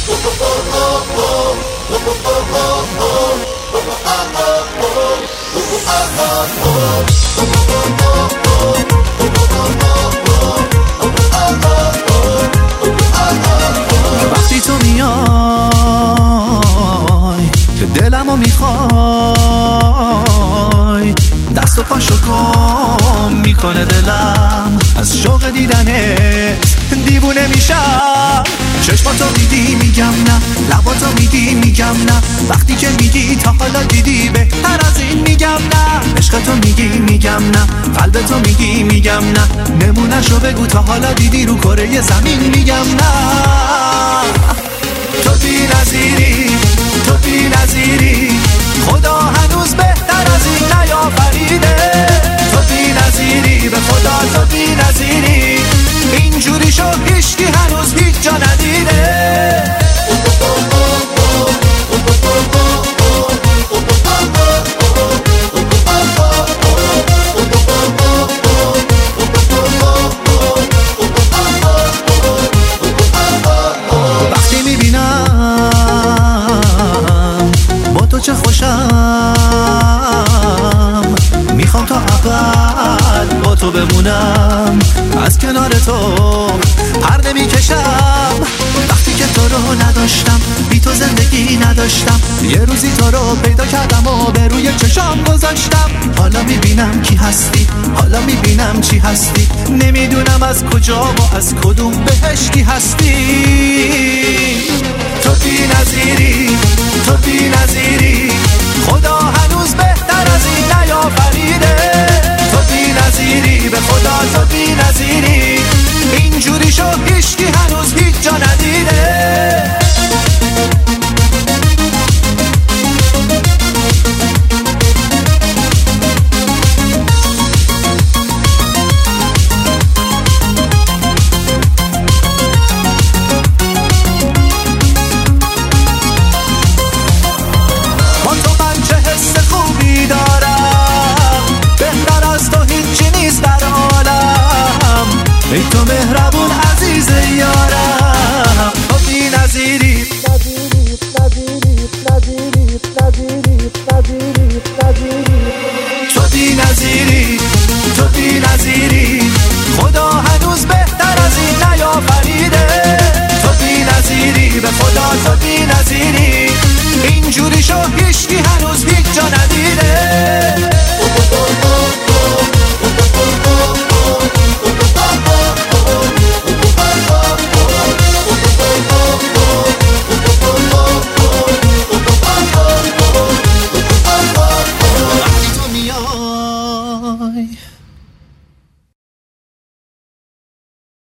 وقتی تو میای که دلمو میخوای، دست و پاشو گم میکنه دلم از شوق دیدنت دیوونه میشم. چشماتو میدی میگم نه، لباتو میدی میگم نه، وقتی که میگی تا حالا دیدی بهتر از این میگم نه. عشقتو میگی میگم نه، قلبتو میگی میگم نه، نمونهشو بگو تا حالا دیدی رو کره زمین میگم نه. تو بی نظیری، تو بی نظیری، خدا هنوز بهتر از این نیافریده. تو بی نظیری، به خدا تو بی نظیری، اینجوری شو هیچکی هنوز هیچ جا ندیده. وقتی میبینم با تو چه خوشم، میخوام تا ابد با تو بمونم، از کنار تو پر نمیکشم. وقتی که تو رو نداشتم، بی تو زندگی نداشتم، یه روزی تو رو پیدا کردم و به روی چشام گذاشتم. حالا میبینم کی هستی، حالا میبینم چی هستی، نمیدونم از کجا و از کدوم بهشتی هستی. تو بی نظیری، تو بی نظیری، خدا هنوز بهتر از این نیافریده. تو بی نظیری، به خدا تو بی نظیری، اینجوری شو هیچکی هنوز هیچ جا ندیده. با تو من چه حس خوبی دارم، بهتر از تو هیچی نیست در عالم. ای تو مهربون عزیز یارم، تو بی نظیری، تو بی نظیری، تو بی نظیری، خدا هنوز بهتر از این نیافریده. تو بی نظیری، به خدا تو بی